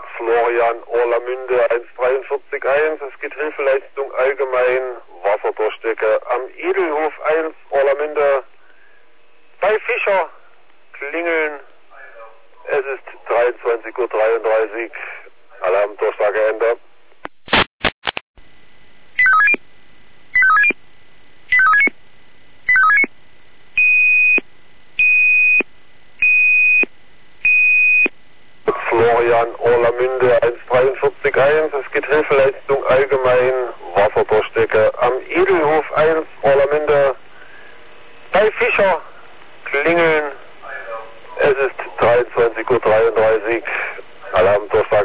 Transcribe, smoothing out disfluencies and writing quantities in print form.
Florian, Orlamünde 143.1. Es geht Hilfeleistung allgemein, Wasserdurchstecke am Edelhof 1, Orlamünde. Bei Fischer klingeln. Es ist 23:33 Uhr. Alarmdurchsage Ende. Florian, Orlamünde 143.1. Es geht Hilfeleistung allgemein, Wasserdurchstecke am Edelhof 1, Orlamünde. Bei Fischer klingeln. Es ist 23:33 Uhr. Alarmdurchsage.